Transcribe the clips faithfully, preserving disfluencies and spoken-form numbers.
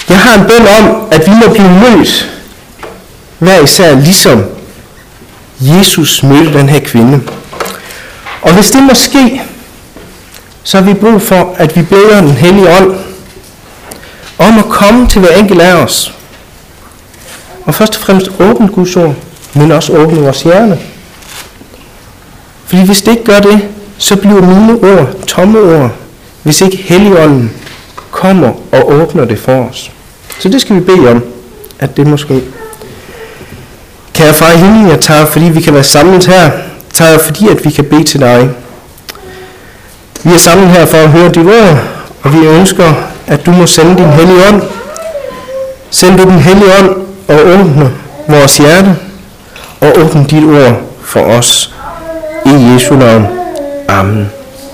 Jeg har en bøn om, at vi må blive mødt hver især ligesom Jesus mødte den her kvinde. Og hvis det må ske, så har vi brug for, at vi beder den hellige ånd om at komme til hver enkelt af os. Og først og fremmest åbne Guds ord, men også åbne vores hjerne. Fordi hvis det ikke gør det, så bliver mine ord tomme ord, hvis ikke Helligånden kommer og åbner det for os. Så det skal vi bede om, at det må ske. Kære far i himlen, jeg tager, fordi vi kan være samlet her, tager fordi, at vi kan bede til dig. Vi er samlet her for at høre dit ord, og vi ønsker, at du må sende din hellige ånd. Send du den hellige ånd og åbne vores hjerte, og åbne dit ord for os. I Jesu navn. Amen.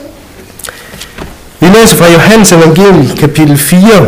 Vi læser fra Johannes evangeliet, kapitel fire,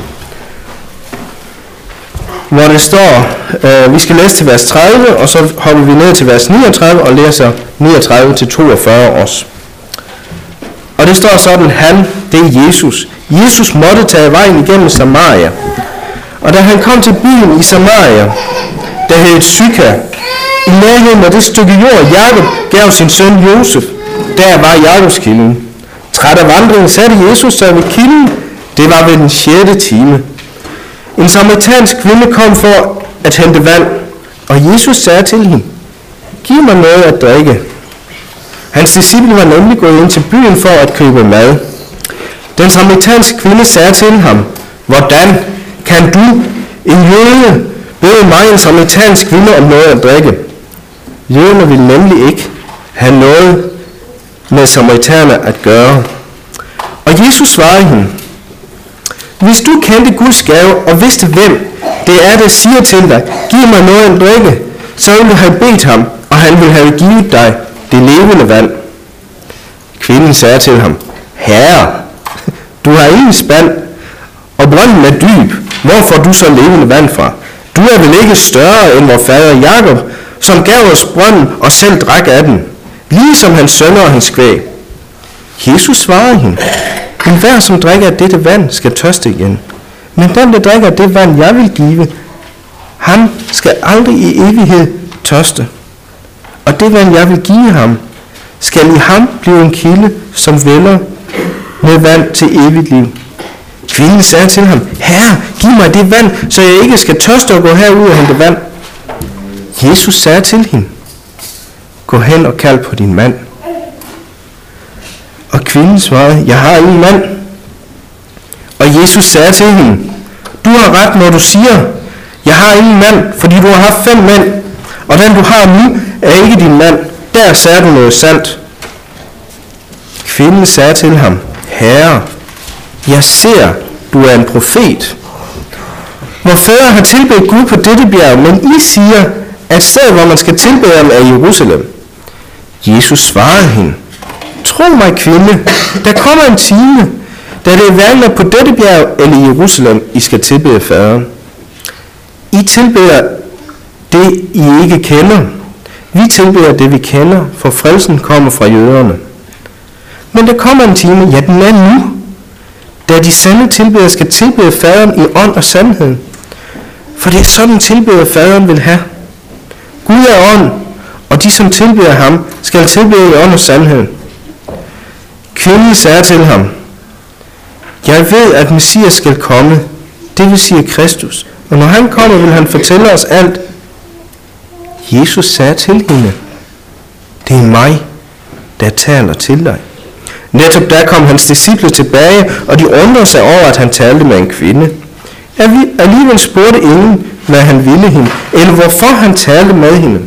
hvor det står, øh, vi skal læse til vers tredive, og så hopper vi ned til vers niogtredive og læser niogtredive til toogfyrre også. Og det står sådan, han, det er Jesus. Jesus måtte tage vejen igennem Samaria. Og da han kom til byen i Samaria, der hed Syka, i nærheden af det stykke jord, Jakob gav sin søn Josef, der var Jakobskilden. Træt af vandringen satte Jesus sig ved kilden. Det var ved den sjette time. En samaritansk kvinde kom for at hente vand, og Jesus sagde til hende, giv mig noget at drikke. Hans disciple var nemlig gået ind til byen for at købe mad. Den samaritanske kvinde sagde til ham, hvordan kan du, en jøde, bede mig, en samaritansk kvinde, om noget at drikke? Jøderne ville nemlig ikke have noget med samaritaner at gøre. Og Jesus svarede hende, hvis du kendte Guds gave og vidste, hvem det er, der siger til dig, giv mig noget at drikke, så ville du have bedt ham, og han ville have givet dig det levende vand. Kvinden sagde til ham, herre, du har ingen spand, og brønden er dyb. Hvor får du så levende vand fra? Du er vel ikke større end vor fader Jakob, som gav os brønden og selv drak af den, ligesom hans sønner og hans kvæg. Jesus svarede hende, enhver som drikker af dette vand skal tørste igen, men den der drikker af det vand jeg vil give, han skal aldrig i evighed tørste. Og det vand jeg vil give ham, skal i ham blive en kilde, som vælder med vand til evigt liv. Kvinden sagde til ham, herre, giv mig det vand, så jeg ikke skal tørste og gå herud og hente vand. Jesus sagde til hende, gå hen og kald på din mand. Og kvinden svarede, jeg har ingen mand. Og Jesus sagde til hende, du har ret, når du siger, jeg har ingen mand, fordi du har haft fem mænd, og den du har nu er ikke din mand. Der sagde du noget sandt. Kvinden sagde til ham, herre, jeg ser, du er en profet. Vor fædre har tilbedt Gud på dette bjerg, men I siger, at stedet, hvor man skal tilbede ham, er Jerusalem. Jesus svarede hende, tro mig, kvinde, der kommer en time, da det er hverken på dette bjerg eller i Jerusalem, I skal tilbede faderen. I tilbeder det, I ikke kender. Vi tilbeder det, vi kender, for frelsen kommer fra jøderne. Men der kommer en time, ja, den er nu, da de sande tilbeder skal tilbede faderen i ånd og sandhed. For det er sådan tilbeder faderen vil have. Gud er ånd, og de som tilbeder ham, skal tilbede i ånd og sandhed. Kvinden sagde til ham, jeg ved, at Messias skal komme, det vil sige Kristus, og når han kommer, vil han fortælle os alt. Jesus sagde til hende, det er mig, der taler til dig. Netop der kom hans disciple tilbage, og de undrede sig over, at han talte med en kvinde. Alligevel spurgte ingen, hvad han ville hende, eller hvorfor han talte med hende.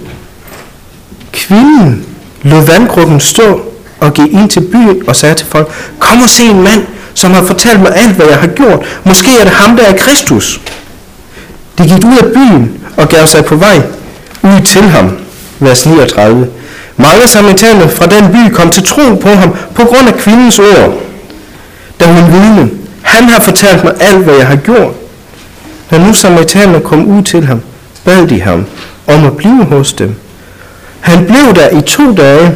Kvinden lod vandkrukken stå og gik ind til byen og sagde til folk, kom og se en mand, som har fortalt mig alt, hvad jeg har gjort. Måske er det ham, der er Kristus. De gik ud af byen og gav sig på vej ud til ham. Vers niogtredive. Mange samaritaner fra den by kom til tro på ham på grund af kvindens ord. Da hun vidne, han har fortalt mig alt, hvad jeg har gjort. Da nu samaritanerne kom ud til ham, bad de ham om at blive hos dem. Han blev der i to dage,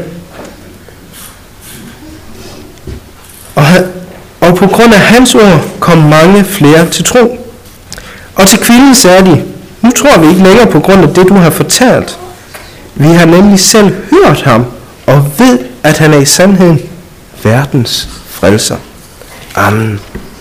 og, han, og på grund af hans ord kom mange flere til tro. Og til kvinden sagde de, nu tror vi ikke længere på grund af det, du har fortalt. Vi har nemlig selv hørt ham, og ved, at han er i sandheden verdens frelser. Amen.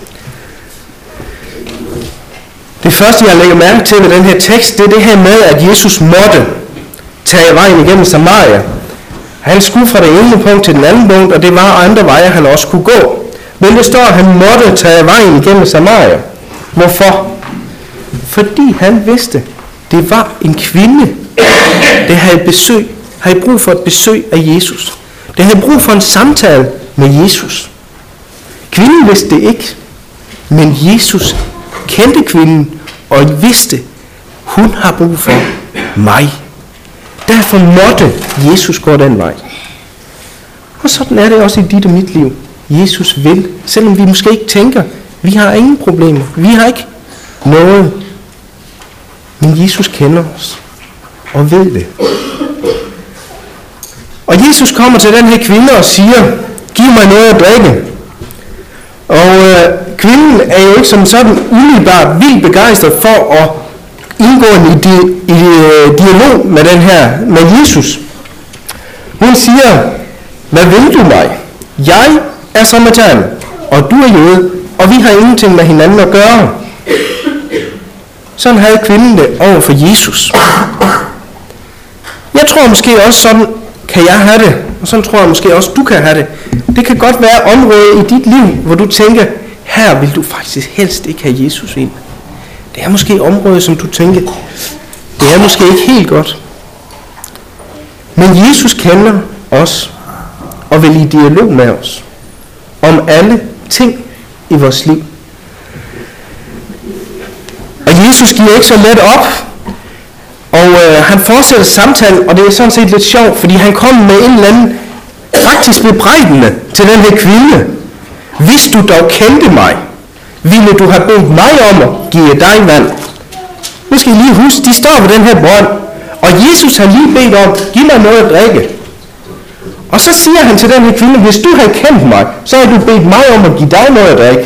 Det første, jeg lægger mærke til ved den her tekst, det er det her med, at Jesus måtte tage vejen igennem Samaria. Han skulle fra det ene punkt til den anden punkt, og det var andre veje, han også kunne gå. Men det står, at han måtte tage vejen igennem Samaria. Hvorfor? Fordi han vidste, det var en kvinde, der havde besøg, havde brug for et besøg af Jesus. Der havde brug for en samtale med Jesus. Kvinden vidste det ikke, men Jesus kendte kvinden og vidste, hun har brug for mig. Derfor måtte Jesus gå den vej. Og sådan er det også i dit og mit liv. Jesus vil, selvom vi måske ikke tænker, vi har ingen problemer, vi har ikke noget. Men Jesus kender os og ved det. Og Jesus kommer til den her kvinde og siger, giv mig noget at drikke. Og øh, kvinden er jo ikke som sådan umiddelbart vildt begejstret for at indgå i, di- i uh, dialog med den her, med Jesus. Hun siger, hvad vil du mig? Jeg er samaritan, og du er jøde, og vi har ingenting med hinanden at gøre. Sådan havde kvinden det over for Jesus. Jeg tror måske også sådan kan jeg have det, og sådan tror jeg måske også du kan have det. Det kan godt være område i dit liv, hvor du tænker, her vil du faktisk helst ikke have Jesus ind. Det er måske område, som du tænker, det er måske ikke helt godt. Men Jesus kender os, og vil i dialog med os, om alle ting i vores liv. Og Jesus giver ikke så let op, og øh, han fortsætter samtalen, og det er sådan set lidt sjovt, fordi han kom med en eller anden faktisk bebrejdende til den her kvinde. Hvis du dog kendte mig, ville du have bedt mig om at give dig vand. Nu skal I lige huske, de står ved den her brønd, og Jesus har lige bedt om, giv mig noget at drikke. Og så siger han til den her kvinde, hvis du havde kendt mig, så havde du bedt mig om at give dig noget at drikke.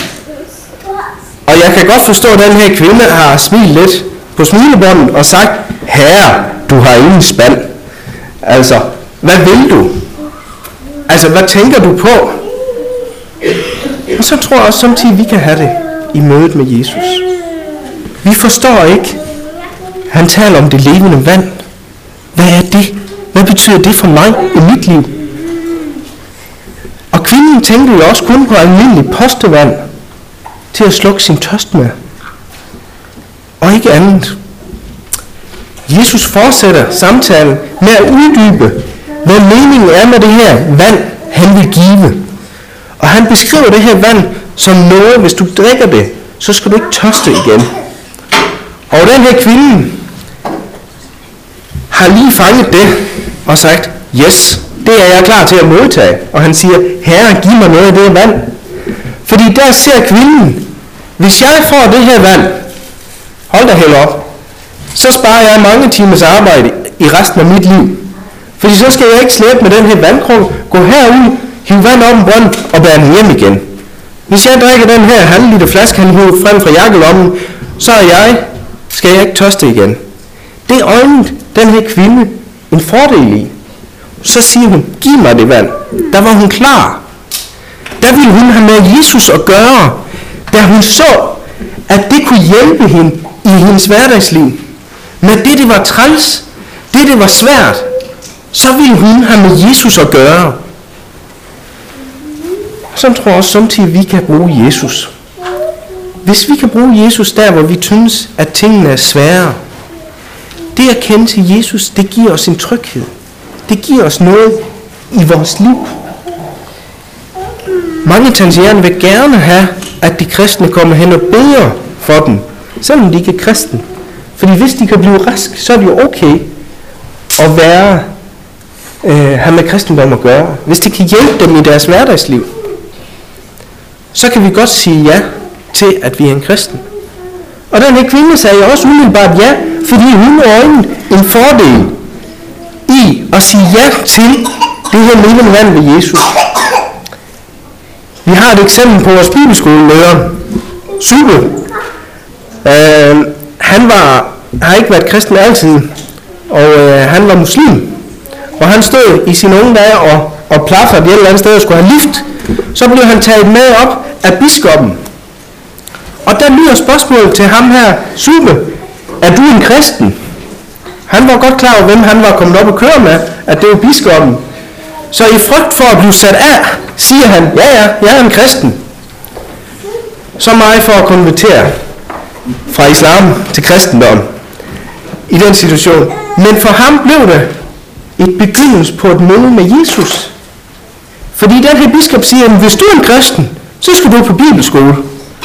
Og jeg kan godt forstå, at den her kvinde har smilet lidt på smilebåndet og sagt, herre, du har ingen spand. Altså, hvad vil du? Altså, hvad tænker du på? Og så tror jeg også samtidig, vi kan have det i mødet med Jesus. Vi forstår ikke. Han taler om det levende vand. Hvad er det? Hvad betyder det for mig i mit liv? Og kvinden tænkte jo også kun på almindelig postevand til at slukke sin tørst med. Og ikke andet. Jesus fortsætter samtalen med at uddybe, hvad meningen er med det her vand, han vil give. Og han beskriver det her vand som noget, hvis du drikker det, så skal du ikke tørste igen. Og den her kvinde har lige fanget det og sagt, yes, det er jeg klar til at modtage. Og han siger, herre, giv mig noget af det vand. Fordi der ser kvinden, hvis jeg får det her vand, hold da helt op, så sparer jeg mange timers arbejde i resten af mit liv. Fordi så skal jeg ikke slæbe med den her vandkrog, gå herud, hive vand op en brønd og bære den hjem igen. Hvis jeg drikker den her halv liter flaske, han hiver frem fra jakkelommen, så er jeg, skal jeg ikke tørste igen. Det øjnede den her kvinde en fordel i. Så siger hun, giv mig det vand. Der var hun klar. Der ville hun have med Jesus at gøre, da hun så, at det kunne hjælpe hende i hendes hverdagsliv. Men det, det var træls, det, det var svært, så ville hun have med Jesus at gøre. Så tror jeg også samtidig, vi kan bruge Jesus. Hvis vi kan bruge Jesus der, hvor vi synes, at tingene er svære, det at kende til Jesus, det giver os en tryghed. Det giver os noget i vores liv. Mange tantierne vil gerne have, at de kristne kommer hen og beder for dem, selvom de ikke er kristne. Fordi hvis de kan blive rask, så er det jo okay at være, øh, have med kristendom at gøre. Hvis det kan hjælpe dem i deres hverdagsliv, så kan vi godt sige ja til, at vi er en kristen. Og den her kvinde sagde også umiddelbart ja, fordi hun øjnede en fordel i at sige ja til det her levende vand ved Jesus. Vi har et eksempel på vores bibelskoleleder, Sybe. Øh, har ikke været kristen altid, og øh, han var muslim. Og han stod i sine unge dage og, og plafrede et eller andet sted og skulle have lift. Så blev han taget med op af biskoppen. Og der lyder spørgsmålet til ham her, Sube, er du en kristen? Han var godt klar over, hvem han var kommet op og køre med, at det var biskoppen. Så i frygt for at blive sat af, siger han, ja ja, jeg er en kristen. Så meget for at konvertere fra islam til kristendom i den situation. Men for ham blev det et begyndelse på et møde med Jesus. Fordi den her biskop siger, at hvis du er en kristen, så skal du på bibelskole.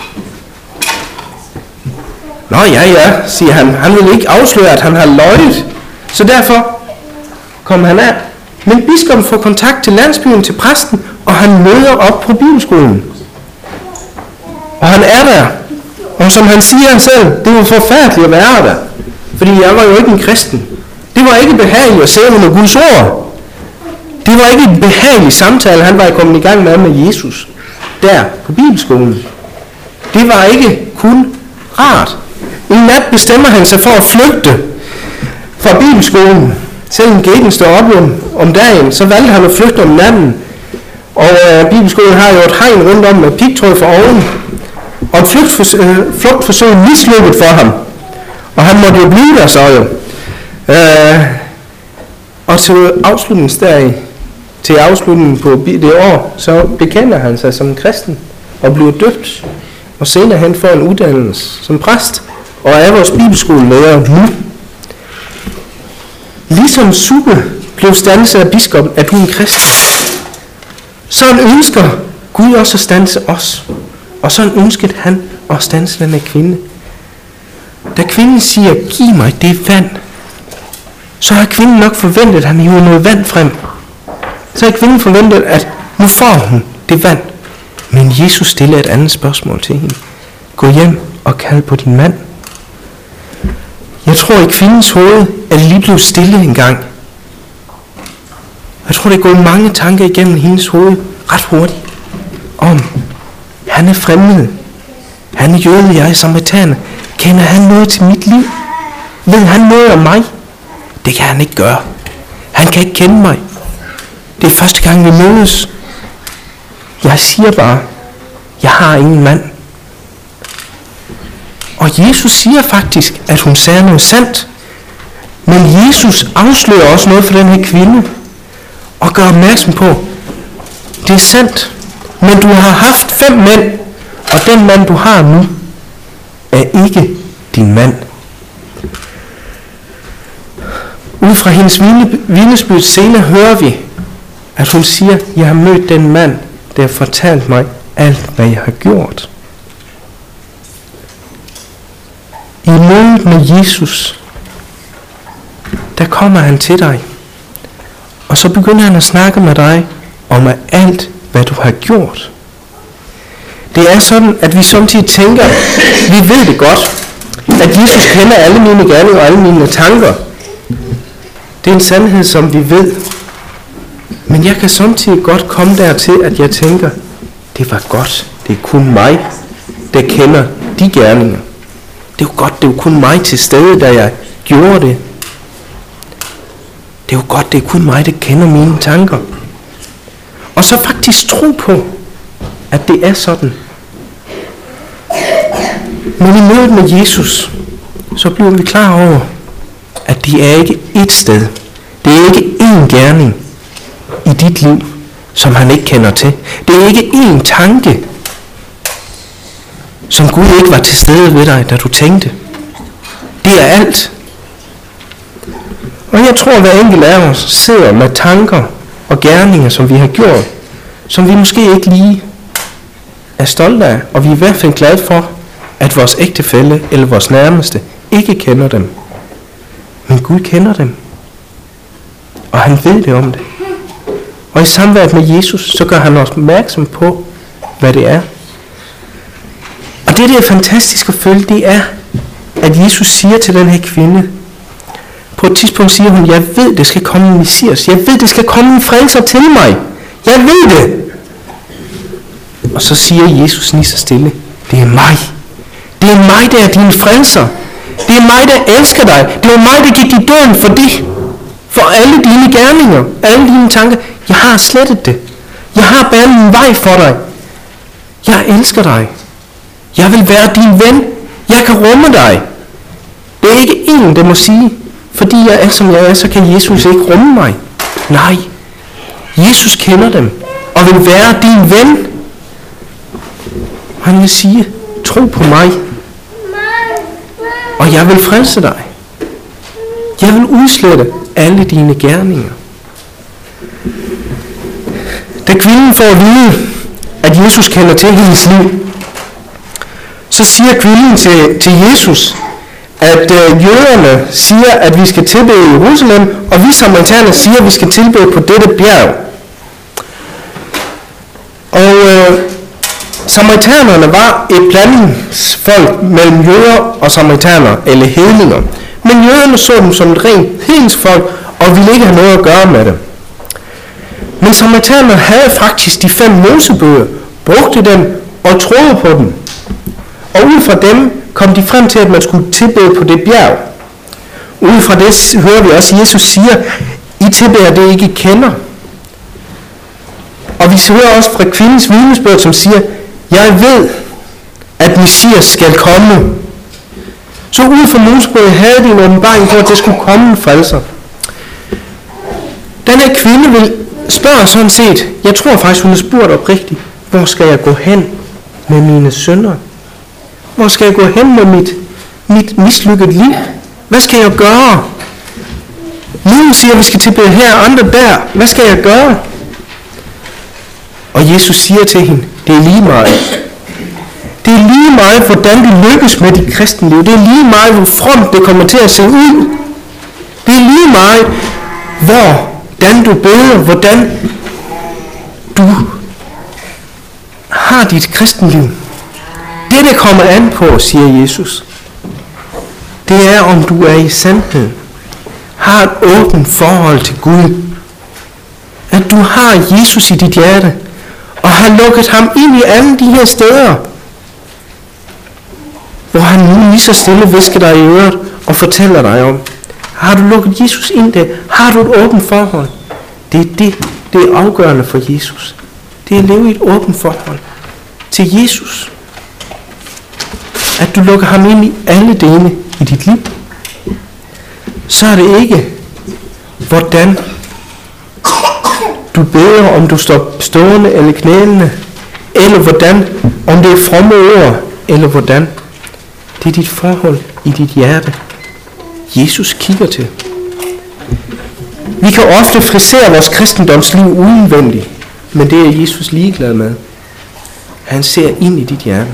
Nå ja, ja, siger han. Han vil ikke afsløre, at han har løjet. Så derfor kom han af. Men biskoppen får kontakt til landsbyen, til præsten, og han møder op på bibelskolen. Og han er der. Og som han siger selv, det var forfærdeligt at være der. Fordi jeg var jo ikke en kristen. Det var ikke behageligt at se under Guds ord. Det var ikke en behagelig samtale, han var kommet i gang med med Jesus. Der på bibelskolen. Det var ikke kun rart. En nat bestemmer han sig for at flygte fra bibelskolen. Selvom gaten står op om, om dagen, så valgte han at flygte om natten. Og øh, bibelskolen har jo et hegn rundt om med pigtråd for oven. Og et flugtforsøg, øh, flugtforsøg mislykket for ham. Og han måtte jo blive der så jo. Øh, og til afslutningsdag, til afslutningen på det år, så bekender han sig som kristen og bliver døbt. Og senere hen får en uddannelse som præst og er vores bibelskolelærer nu. Ligesom Sube blev standset af biskoppen, at du er en kristen. Sådan ønsker Gud også at standse os. Og sådan ønskede han at standse den her kvinde. Da kvinden siger, giv mig det vand, så har kvinden nok forventet, at han hiver noget vand frem. Så har kvinden forventet, at nu får hun det vand. Men Jesus stiller et andet spørgsmål til hende. Gå hjem og kald på din mand. Jeg tror i kvindens hoved, at det lige blev stille en gang. Jeg tror, det går mange tanker igennem hendes hoved ret hurtigt. Om, han er fremmed. Han er jøde, jeg er samaritaner. Kender han noget til mit liv? Ved han noget om mig? Det kan han ikke gøre. Han kan ikke kende mig. Det er første gang, vi mødes. Jeg siger bare, jeg har ingen mand. Og Jesus siger faktisk, at hun sagde noget sandt. Men Jesus afslører også noget for den her kvinde. Og gør opmærksom på, det er sandt. Men du har haft fem mænd. Og den mand, du har nu, er ikke din mand. Ud fra hendes vidnesbyrd senere hører vi, at hun siger, jeg har mødt den mand, der har fortalt mig alt, hvad jeg har gjort. I mødet med Jesus, der kommer han til dig, og så begynder han at snakke med dig om alt, hvad du har gjort. Det er sådan, at vi samtidig tænker, vi ved det godt, at Jesus kender alle mine gerninger og alle mine tanker. Det er en sandhed, som vi ved. Men jeg kan samtidig godt komme dertil, at jeg tænker, det var godt, det er kun mig, der kender de gerninger. Det er jo godt, det er jo kun mig til stede, da jeg gjorde det. Det er jo godt, det er kun mig, der kender mine tanker. Og så faktisk tro på, at det er sådan. Men i mødet med Jesus, så bliver vi klar over, at det er ikke et sted. Det er ikke én gerning i dit liv, som han ikke kender til. Det er ikke én tanke, som Gud ikke var til stede ved dig, da du tænkte. Det er alt. Og jeg tror, at hver enkelt af os sidder med tanker og gerninger, som vi har gjort, som vi måske ikke lige er stolte af, og vi er i hvert fald glade for, at vores ægtefælle eller vores nærmeste ikke kender dem. Men Gud kender dem. Og han ved det om det. Og i samværet med Jesus, så gør han os opmærksom på, hvad det er. Og det, der er fantastisk at følge, det er, at Jesus siger til den her kvinde, på et tidspunkt siger hun, jeg ved, det skal komme en Messias. Jeg ved, det skal komme en frelser til mig. Jeg ved det. Og så siger Jesus lige så stille, det er mig. Det er mig, der er din frelser. Det er mig, der elsker dig. Det er mig, der gik i døden for det. For alle dine gerninger, alle dine tanker. Jeg har slettet det. Jeg har banet en vej for dig. Jeg elsker dig. Jeg vil være din ven. Jeg kan rumme dig. Det er ikke en, der må sige, fordi jeg er, som jeg er, så kan Jesus ikke rumme mig. Nej. Jesus kender dem og vil være din ven. Han vil sige, tro på mig, og jeg vil frelse dig. Jeg vil udslette alle dine gerninger. Da kvinden får at vide, at Jesus kender til hendes liv, så siger kvinden til, til Jesus, at øh, jøderne siger, at vi skal tilbede i Jerusalem, og vi samaritaner siger, at vi skal tilbede på dette bjerg. Og øh, samaritanerne var et blandingsfolk mellem jøder og samaritaner, eller hedninger. Men jøderne så dem som et rent hedensfolk, og ville ikke have noget at gøre med dem. Men samaritanerne havde faktisk de fem mosebøger, brugte dem og troede på dem. Og ud fra dem kom de frem til, at man skulle tilbede på det bjerg. Ud fra det hører vi også, at Jesus siger, I tilbeder det, I ikke kender. Og vi hører også fra kvindens vidnesbyrd, som siger, jeg ved, at Messias skal komme. Så ud fra Mosebøger havde de en åbenbaring for, at der skulle komme en frelser. Den her kvinde vil spørge sådan set, jeg tror faktisk, hun har spurgt oprigtigt, hvor skal jeg gå hen med mine synder? Hvor skal jeg gå hen med mit, mit mislykket liv? Hvad skal jeg gøre? Nogen siger, at vi skal tilbede her, andre der. Hvad skal jeg gøre? Og Jesus siger til hende, det er lige meget. Det er lige meget, hvordan du lykkes med dit kristne liv. Det er lige meget, hvor fromt det kommer til at se ud. Det er lige meget, hvordan du beder, hvordan du har dit kristne liv. Det, der kommer an på, siger Jesus, det er, om du er i sandhed. Har et åbent forhold til Gud. At du har Jesus i dit hjerte, og har lukket ham ind i alle de her steder, hvor han nu lige så stille visker dig i øret og fortæller dig om. Har du lukket Jesus ind der? Har du et åbent forhold? Det er det, det er afgørende for Jesus. Det er at leve i et åbent forhold til Jesus. At du lukker ham ind i alle dele i dit liv. Så er det ikke, hvordan du beder, om du står stående eller knælende, eller hvordan, om det er fromme ord, eller hvordan. Det er dit forhold i dit hjerte, Jesus kigger til. Vi kan ofte frisere vores kristendomsliv uindvendigt, men det er Jesus ligeglad med. Han ser ind i dit hjerte.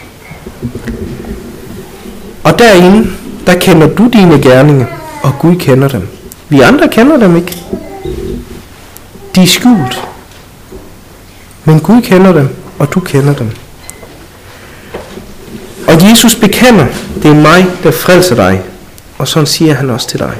Og derinde, der kender du dine gerninger, og Gud kender dem. Vi andre kender dem ikke. De er skjult. Men Gud kender dem, og du kender dem. Og Jesus bekender, det er mig, der frelser dig. Og sådan siger han også til dig.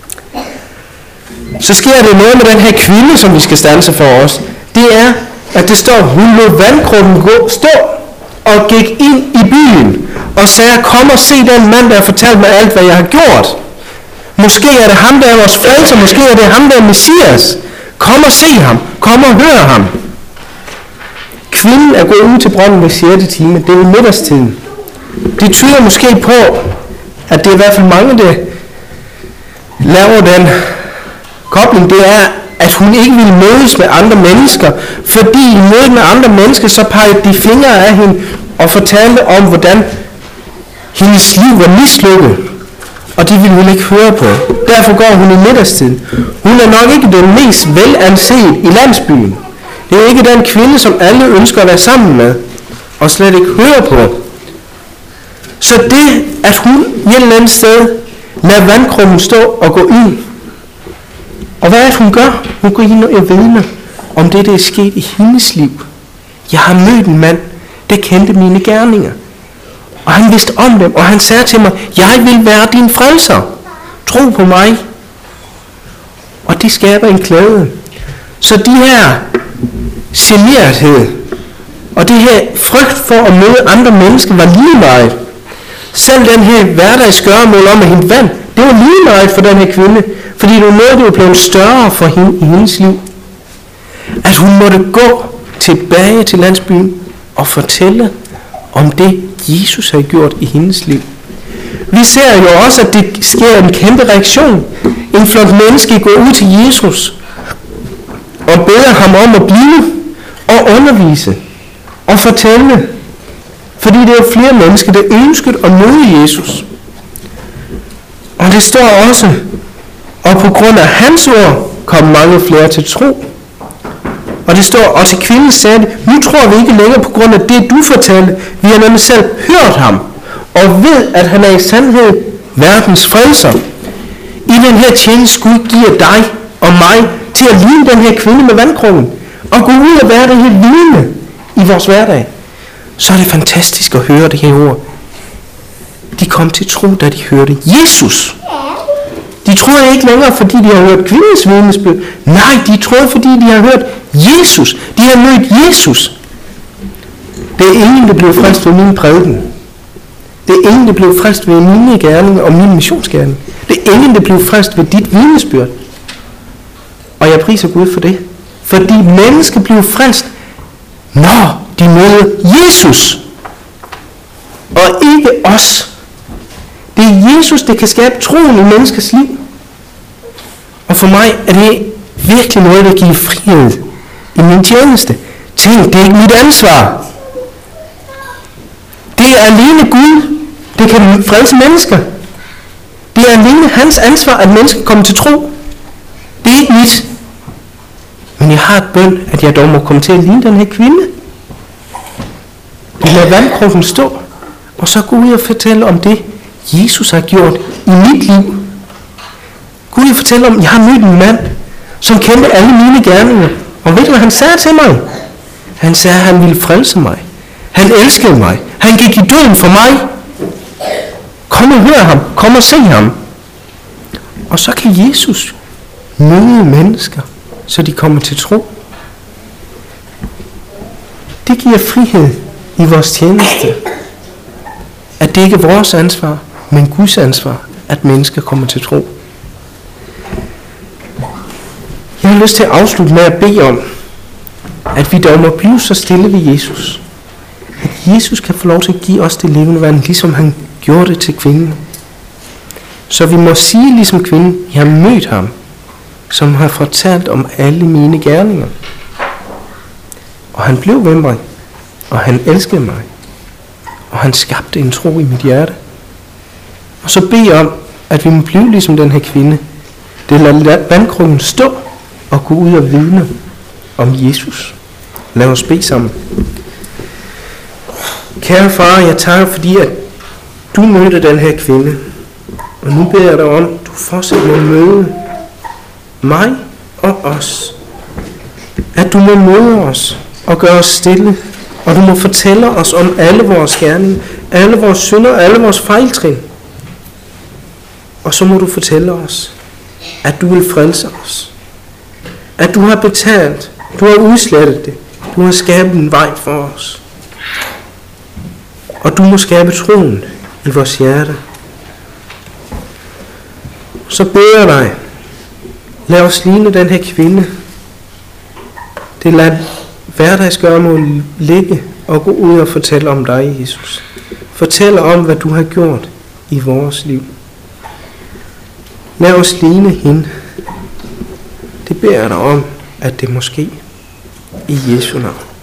Så sker det noget med den her kvinde, som vi skal standse for os. Det er, at det står, hun lod vandkrukken gå, stå og gik ind i byen og sagde, kom og se den mand, der har fortalt mig alt, hvad jeg har gjort. Måske er det ham, der er vores frelser. Måske er det ham, der er Messias. Kom og se ham. Kom og hør ham. Kvinden er gået ud til brønden ved sjette time. Det er i middagstiden. Det tyder måske på, at det er i hvert fald mange, der laver den kobling. Det er, at hun ikke ville mødes med andre mennesker, fordi i mødet med andre mennesker, så pegede de fingre af hende og fortalte om, hvordan hendes liv var mislykket. Og det ville hun ikke høre på. Derfor går hun i middagstid. Hun er nok ikke den mest velanset i landsbyen. Det er ikke den kvinde, som alle ønsker at være sammen med, og slet ikke høre på. Så det, at hun i et eller andet sted lader vandkrummen stå og gå ind. Og hvad er det, hun gør? Hun går ind og vidner om det, der er sket i hendes liv. Jeg har mødt en mand, der kendte mine gerninger. Og han vidste om dem, og han sagde til mig, jeg vil være din frelser. Tro på mig. Og det skaber en glæde. Så de her generthed, og det her frygt for at møde andre mennesker, var lige meget. Selv den her hverdagsgøremål om at hente vand, det var lige meget for den her kvinde, fordi det var noget, der var blevet større for hende i hendes liv. At hun måtte gå tilbage til landsbyen og fortælle om det, Jesus havde gjort i hendes liv. Vi ser jo også, at det sker en kæmpe reaktion. En flot menneske går ud til Jesus og beder ham om at blive og undervise og fortælle. Fordi det er flere mennesker, der ønskede at møde Jesus. Og det står også, og på grund af hans ord kom mange flere til tro. Og det står, og til kvinden sagde, nu tror vi ikke længere på grund af det, du fortalte. Vi har nemlig selv hørt ham, og ved, at han er i sandhed verdens frelser. I den her tjeneste Gud giver dig og mig til at ligne den her kvinde med vandkrukken, og gå ud og være det her vidne i vores hverdag. Så er det fantastisk at høre det her ord. De kom til tro, da de hørte Jesus. De troede ikke længere, fordi de har hørt kvindens vidnesbyrd. Nej, de troede, fordi de har hørt Jesus. De har mødt Jesus. Det er ingen, der blev frelst ved min prædiken. Det er ingen, der blev frelst ved mine gerninger og min missionsgerning. Det er ingen, der blev frelst ved dit vidnesbyrd. Og jeg priser Gud for det. Fordi mennesker bliver frelst, når de møder Jesus. Og ikke os. Det er Jesus, der kan skabe troen i menneskers liv. Og for mig er det virkelig noget, der giver frihed i min tjeneste. Tænk, det er ikke mit ansvar. Det er alene Gud, der kan frelse mennesker. Det er alene hans ansvar, at mennesker kommer til tro. Det er ikke mit. Men jeg har et bøn, at jeg dog må komme til at ligne den her kvinde. Jeg lader vandkrukken stå, og så gå ud og fortælle om det, Jesus har gjort i mit liv. Gå ud og fortælle om, at jeg har mødt en mand, som kendte alle mine gerninger. Og ved du, hvad han sagde til mig? Han sagde, at han ville frelse mig. Han elskede mig. Han gik i døden for mig. Kom og hør ham. Kom og se ham. Og så kan Jesus møde mennesker, så de kommer til tro. Det giver frihed i vores tjeneste. At det ikke er vores ansvar, men Guds ansvar, at mennesker kommer til tro. Jeg har lyst til at afslutte med at bede om, at vi dog må blive så stille ved Jesus. At Jesus kan få lov til at give os det levende vand, ligesom han gjorde det til kvinden. Så vi må sige ligesom kvinden, jeg har mødt ham, som har fortalt om alle mine gerninger. Og han blev ved mig, og han elskede mig, og han skabte en tro i mit hjerte. Og så bed jeg om, at vi må blive ligesom den her kvinde. Det lader vandkrukken stå og gå ud og vidne om Jesus. Lad os bede sammen. Kære far, jeg takker fordi, at du mødte den her kvinde. Og nu beder jeg dig om, at du fortsat må møde mig og os. At du må møde os og gøre os stille. Og du må fortælle os om alle vores gerninger, alle vores synder, alle vores fejltrin. Og så må du fortælle os, at du vil frelse os. At du har betalt, du har udslettet det, du har skabt en vej for os. Og du må skabe troen i vores hjerte. Så beder jeg dig, lad os ligne den her kvinde. Det lad hverdagsgøremål ligge og gå ud og fortælle om dig, Jesus. Fortælle om, hvad du har gjort i vores liv. Lad os ligne hende. Det beder jeg dig om, at det må ske i Jesu navn.